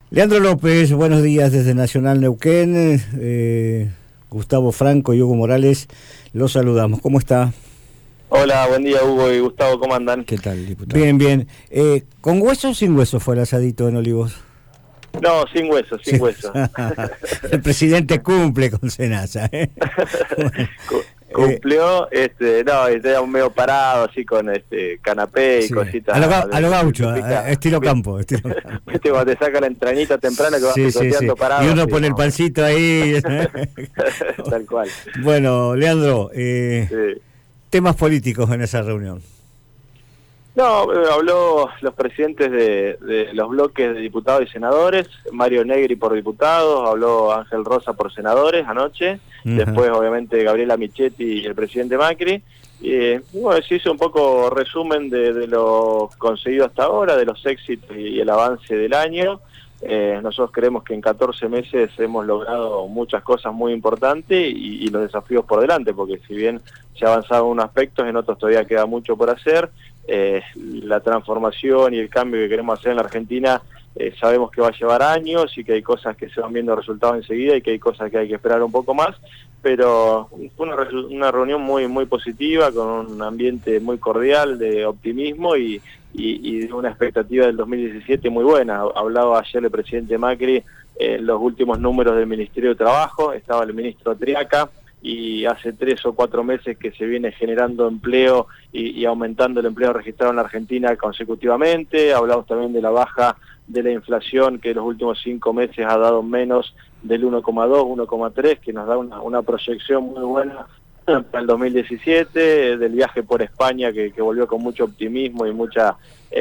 Leandro López, buenos días desde Nacional Neuquén. Gustavo Franco y Hugo Morales, los saludamos. ¿Cómo está? Hola, buen día Hugo y Gustavo, ¿cómo andan? ¿Qué tal, diputado? Bien, bien. ¿Con hueso o sin hueso fue el asadito en Olivos? No, sin hueso, sin hueso. El presidente cumple con Senasa, ¿eh? Cumplió, no, estaba medio parado, así con canapé y Sí. cositas. A lo gaucho, estilo campo. Viste cuando te saca la entrañita temprana que vas picoteando parado. Y uno así, pone el pancito ahí. Tal cual. Bueno, Leandro, Sí. temas políticos en esa reunión. No, habló los presidentes de los bloques de diputados y senadores, Mario Negri por diputados, habló Ángel Rosa por senadores anoche, después obviamente Gabriela Michetti y el presidente Macri, y bueno, se hizo un poco resumen de lo conseguido hasta ahora, de los éxitos y el avance del año. Nosotros creemos que en 14 meses hemos logrado muchas cosas muy importantes y los desafíos por delante, porque si bien se ha avanzado en unos aspectos, en otros todavía queda mucho por hacer. La transformación y el cambio que queremos hacer en la Argentina sabemos que va a llevar años y que hay cosas que se van viendo resultados enseguida y que hay cosas que hay que esperar un poco más, pero fue una reunión muy positiva, con un ambiente muy cordial de optimismo y de una expectativa del 2017 muy buena. Hablaba ayer el presidente Macri los últimos números del Ministerio de Trabajo, estaba el ministro Triaca, y hace 3 o 4 meses que se viene generando empleo y aumentando el empleo registrado en la Argentina consecutivamente. Hablamos también de la baja de la inflación, que en los últimos 5 meses ha dado menos del 1,2, 1,3, que nos da una proyección muy buena para el 2017, del viaje por España que volvió con mucho optimismo y mucha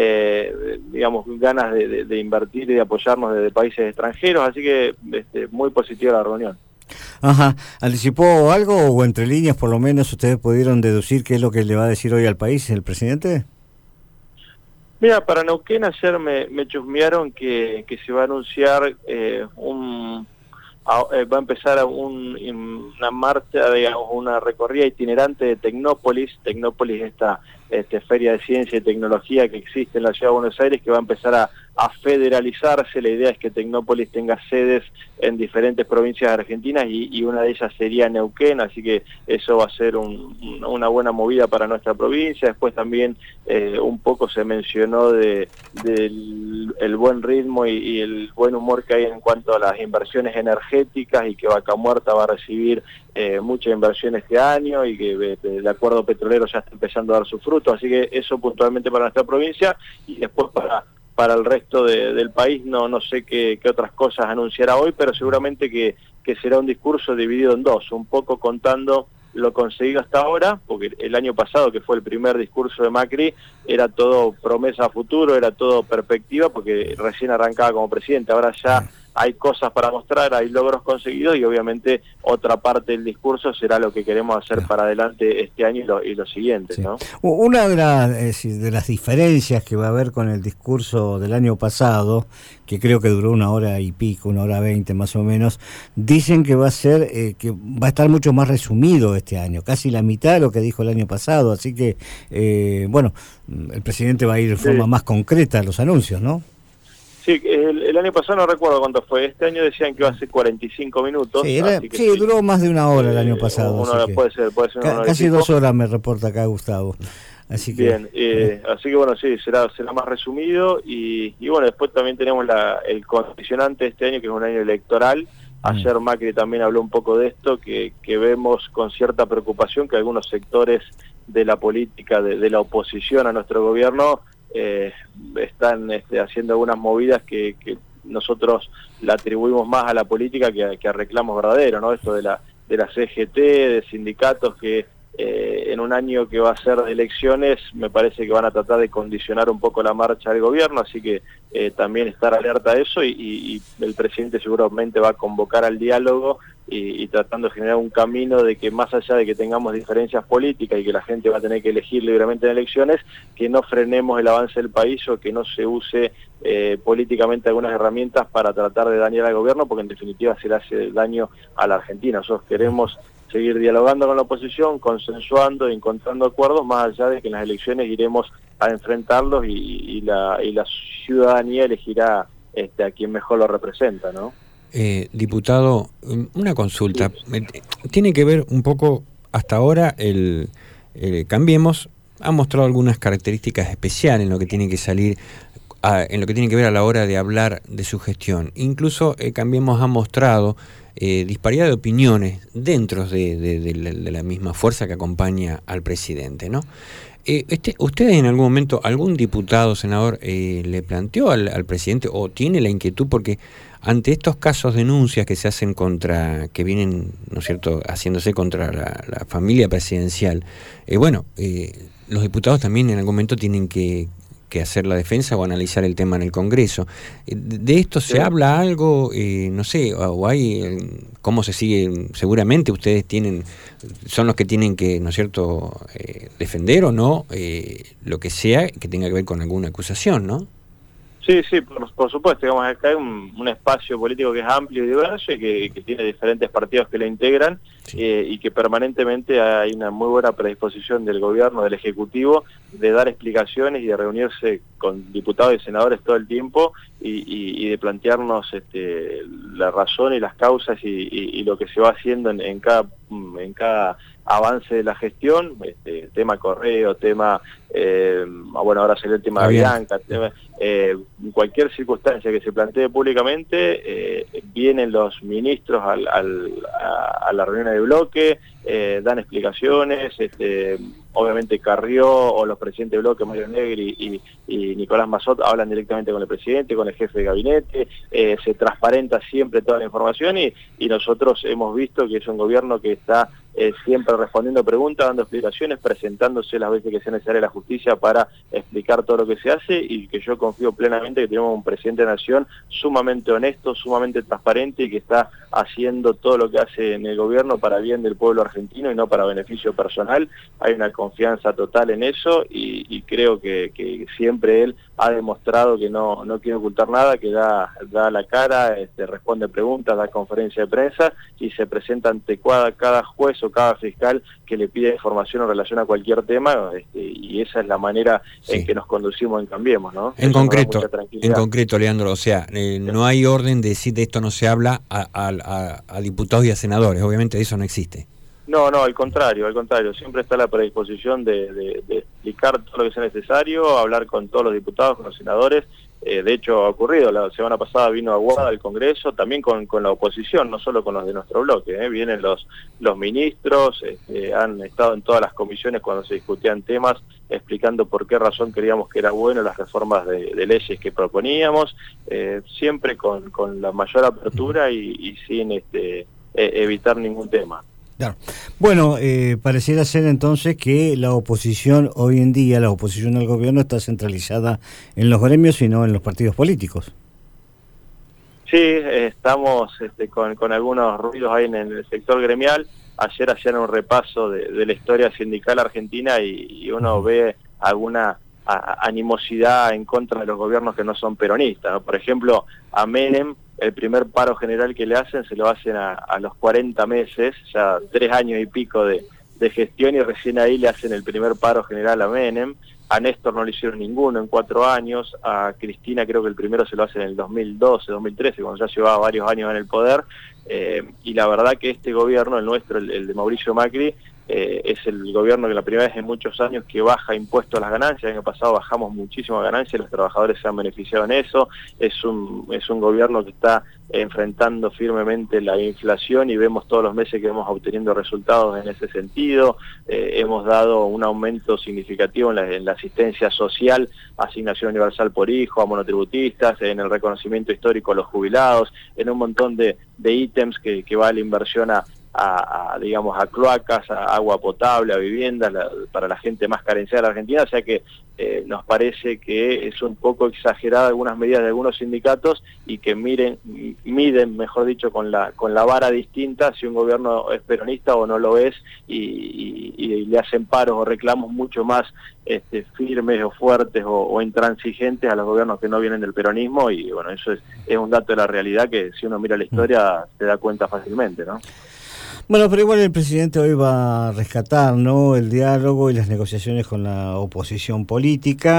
ganas de invertir y de apoyarnos desde países extranjeros, así que muy positiva la reunión. Ajá, ¿anticipó algo o entre líneas por lo menos ustedes pudieron deducir qué es lo que le va a decir hoy al país el presidente? Mira, para Neuquén ayer me chusmearon que se va a anunciar va a empezar una marcha, digamos, una recorrida itinerante de Tecnópolis. Tecnópolis, esta feria de ciencia y tecnología que existe en la ciudad de Buenos Aires, que va a empezar a federalizarse. La idea es que Tecnópolis tenga sedes en diferentes provincias argentinas y una de ellas sería Neuquén, así que eso va a ser una buena movida para nuestra provincia. Después también un poco se mencionó del buen ritmo y el buen humor que hay en cuanto a las inversiones energéticas y que Vaca Muerta va a recibir mucha inversión este año y que el acuerdo petrolero ya está empezando a dar su fruto, así que eso puntualmente para nuestra provincia. Y después para el resto del país no sé qué otras cosas anunciará hoy, pero seguramente que será un discurso dividido en dos, un poco contando lo conseguido hasta ahora, porque el año pasado, que fue el primer discurso de Macri, era todo promesa a futuro, era todo perspectiva, porque recién arrancaba como presidente. Ahora ya hay cosas para mostrar, hay logros conseguidos y obviamente otra parte del discurso será lo que queremos hacer para adelante este año y los siguientes, ¿no? Una de las diferencias que va a haber con el discurso del año pasado, que creo que duró 1 hora y pico, 1 hora 20 más o menos, dicen que va a ser, que va a estar mucho más resumido este año, casi la mitad de lo que dijo el año pasado, así que, bueno, el presidente va a ir de forma más concreta a los anuncios, ¿no? Sí, el año pasado no recuerdo cuánto fue, este año decían que iba a ser 45 minutos. Sí, duró más de 1 hora el año pasado. Puede ser casi 2 horas me reporta acá Gustavo. Así que, bien, así que bueno, sí, será más resumido y bueno, después también tenemos el condicionante de este año, que es un año electoral. Ayer Macri también habló un poco de esto, que vemos con cierta preocupación que algunos sectores de la política, de la oposición a nuestro gobierno, están haciendo algunas movidas que nosotros la atribuimos más a la política que a reclamos verdaderos, ¿no? Esto de la CGT, de sindicatos que en un año que va a ser de elecciones, me parece que van a tratar de condicionar un poco la marcha del gobierno, así que también estar alerta a eso y el presidente seguramente va a convocar al diálogo y tratando de generar un camino de que más allá de que tengamos diferencias políticas y que la gente va a tener que elegir libremente en elecciones, que no frenemos el avance del país o que no se use políticamente algunas herramientas para tratar de dañar al gobierno, porque en definitiva se le hace daño a la Argentina. Nosotros queremos seguir dialogando con la oposición, consensuando, encontrando acuerdos, más allá de que en las elecciones iremos a enfrentarlos y la ciudadanía elegirá a quien mejor lo representa, ¿no? Diputado, una consulta. Tiene que ver un poco, hasta ahora, Cambiemos ha mostrado algunas características especiales en lo que tiene que salir, en lo que tiene que ver a la hora de hablar de su gestión. Incluso Cambiemos ha mostrado disparidad de opiniones dentro de la misma fuerza que acompaña al presidente, ¿no? ¿Ustedes en algún momento, algún diputado, senador, le planteó al presidente o tiene la inquietud? Porque ante estos casos, denuncias que se hacen que vienen, ¿no es cierto?, haciéndose contra la familia presidencial, los diputados también en algún momento tienen que hacer la defensa o analizar el tema en el Congreso. ¿De esto se habla algo? No sé, o hay, ¿cómo se sigue? Seguramente ustedes son los que tienen que, ¿no es cierto?, defender o no lo que sea que tenga que ver con alguna acusación, ¿no? Sí, por supuesto. Digamos, acá hay un espacio político que es amplio y diverso y que tiene diferentes partidos que lo integran, sí. Y que permanentemente hay una muy buena predisposición del gobierno, del Ejecutivo, de dar explicaciones y de reunirse con diputados y senadores todo el tiempo y de plantearnos la razón y las causas y lo que se va haciendo en cada avance de la gestión, tema Correo, tema, ahora salió el tema de Bianca, cualquier circunstancia que se plantee públicamente, vienen los ministros a la reunión de bloque, dan explicaciones, obviamente Carrió o los presidentes de bloque, Mario Negri y Nicolás Massot, hablan directamente con el presidente, con el jefe de gabinete, se transparenta siempre toda la información y nosotros hemos visto que es un gobierno que está siempre respondiendo preguntas, dando explicaciones, presentándose las veces que sea necesaria la justicia para explicar todo lo que se hace, y que yo confío plenamente que tenemos un presidente de nación sumamente honesto, sumamente transparente y que está haciendo todo lo que hace en el gobierno para bien del pueblo argentino y no para beneficio personal. Hay una confianza total en eso y creo que siempre él ha demostrado que no quiere ocultar nada, que da la cara, responde preguntas, da conferencia de prensa y se presenta ante cada juez o cada fiscal que le pide información en relación a cualquier tema, y esa es la manera en que nos conducimos en Cambiemos, ¿no? En concreto, Leandro, o sea, no hay orden de decir de esto no se habla a diputados y a senadores, obviamente eso no existe. No, al contrario, siempre está la predisposición de explicar todo lo que sea necesario, hablar con todos los diputados, con los senadores. De hecho ha ocurrido, la semana pasada vino Aguada al Congreso, también con la oposición, no solo con los de nuestro bloque, vienen los ministros, han estado en todas las comisiones cuando se discutían temas, explicando por qué razón creíamos que era bueno las reformas de leyes que proponíamos, siempre con la mayor apertura y sin evitar ningún tema. Claro. Bueno, pareciera ser entonces que la oposición hoy en día, la oposición al gobierno está centralizada en los gremios y no en los partidos políticos. Sí, estamos con algunos ruidos ahí en el sector gremial. Ayer hacían un repaso de la historia sindical argentina y uno ve alguna animosidad en contra de los gobiernos que no son peronistas, ¿no? Por ejemplo, a Menem, el primer paro general que le hacen, se lo hacen a los 40 meses, ya 3 años y pico de gestión, y recién ahí le hacen el primer paro general a Menem. A Néstor no le hicieron ninguno en 4 años, a Cristina creo que el primero se lo hacen en el 2012, 2013, cuando ya llevaba varios años en el poder, y la verdad que este gobierno, el nuestro, el de Mauricio Macri, es el gobierno que la primera vez en muchos años que baja impuestos a las ganancias. El año pasado bajamos muchísimas ganancias, los trabajadores se han beneficiado en eso. Es un gobierno que está enfrentando firmemente la inflación y vemos todos los meses que vamos obteniendo resultados en ese sentido. Hemos dado un aumento significativo en la asistencia social, asignación universal por hijo, a monotributistas, en el reconocimiento histórico a los jubilados, en un montón de ítems que va a la inversión a cloacas, a agua potable, a viviendas, para la gente más carenciada de la Argentina. O sea que nos parece que es un poco exagerada algunas medidas de algunos sindicatos y que miden, mejor dicho, con la vara distinta si un gobierno es peronista o no lo es, y le hacen paros o reclamos mucho más firmes o fuertes o intransigentes a los gobiernos que no vienen del peronismo. Y bueno, eso es un dato de la realidad que si uno mira la historia se da cuenta fácilmente, ¿no? Bueno, pero igual el presidente hoy va a rescatar, ¿no?, el diálogo y las negociaciones con la oposición política,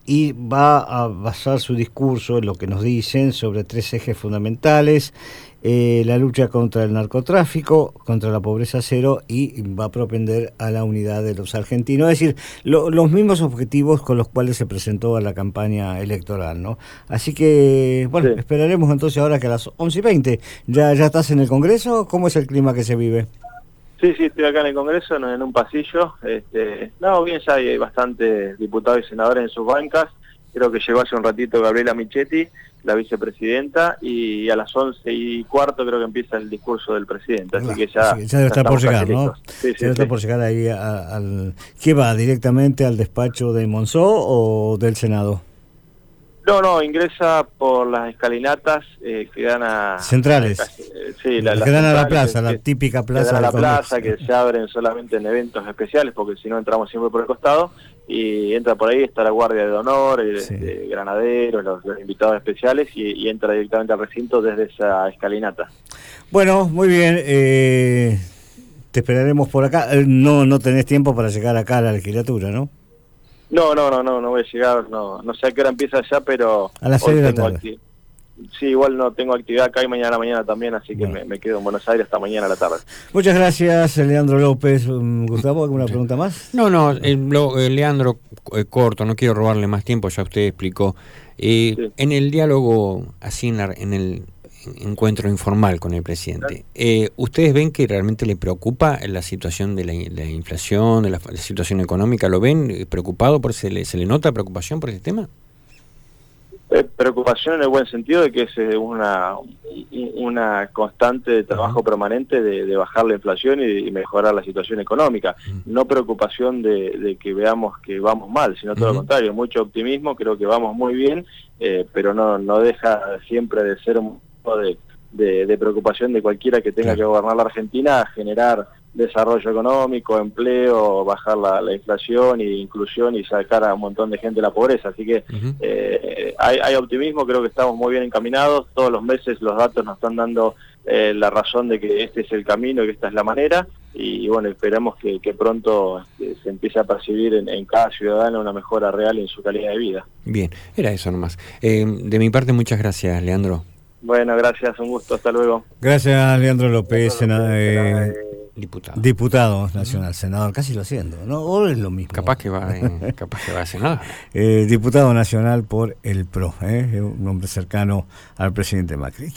y va a basar su discurso en lo que nos dicen sobre 3 ejes fundamentales: la lucha contra el narcotráfico, contra la pobreza cero, y va a propender a la unidad de los argentinos, es decir, los mismos objetivos con los cuales se presentó a la campaña electoral, ¿no? Así que, bueno, sí, esperaremos entonces ahora que a las 11:20, ¿ya estás en el Congreso? ¿Cómo es el clima que se vive? Sí, estoy acá en el Congreso, en un pasillo. No, bien, ya hay bastantes diputados y senadores en sus bancas. Creo que llegó hace un ratito Gabriela Michetti, la vicepresidenta, y a las 11:15 creo que empieza el discurso del presidente, así que ya debe estar por llegar, ¿no? Sí, debe estar por llegar ahí ¿qué va? ¿Directamente al despacho de Monzó o del Senado? No, ingresa por las escalinatas que dan a... Centrales. Sí, que dan a la plaza, la típica plaza. Que dan a la plaza, que se abren solamente en eventos especiales, porque si no entramos siempre por el costado, y entra por ahí, está la Guardia de Honor, granaderos, los invitados especiales, y entra directamente al recinto desde esa escalinata. Bueno, muy bien, te esperaremos por acá. No tenés tiempo para llegar acá a la legislatura, ¿no? No voy a llegar, no sé a qué hora empieza ya, pero... A las 6 de la tarde. Sí, igual no tengo actividad acá y mañana a la mañana también, así que me quedo en Buenos Aires hasta mañana a la tarde. Muchas gracias, Leandro López. Gustavo, ¿alguna pregunta más? No, Leandro, corto, no quiero robarle más tiempo, ya usted explicó. Sí. En el diálogo, así en el encuentro informal con el presidente, ¿ustedes ven que realmente le preocupa la situación de la inflación, de la situación económica? ¿Lo ven preocupado? ¿Se le nota preocupación por ese tema? Preocupación en el buen sentido de que es una constante de trabajo permanente de bajar la inflación y mejorar la situación económica. No preocupación de que veamos que vamos mal, sino todo lo contrario, mucho optimismo, creo que vamos muy bien, pero no deja siempre de ser un modo de preocupación de cualquiera que tenga que gobernar la Argentina, a generar desarrollo económico, empleo, bajar la inflación e inclusión y sacar a un montón de gente de la pobreza. Así que hay optimismo, creo que estamos muy bien encaminados. Todos los meses los datos nos están dando la razón de que este es el camino y que esta es la manera. Y bueno, esperamos que pronto se empiece a percibir en cada ciudadano una mejora real en su calidad de vida. Bien, era eso nomás. De mi parte, muchas gracias, Leandro. Bueno, gracias, un gusto, hasta luego. Gracias, Leandro López, diputado nacional, senador, casi lo haciendo, ¿no? O es lo mismo. Capaz que va a senador. Diputado nacional por el PRO, un hombre cercano al presidente Macri.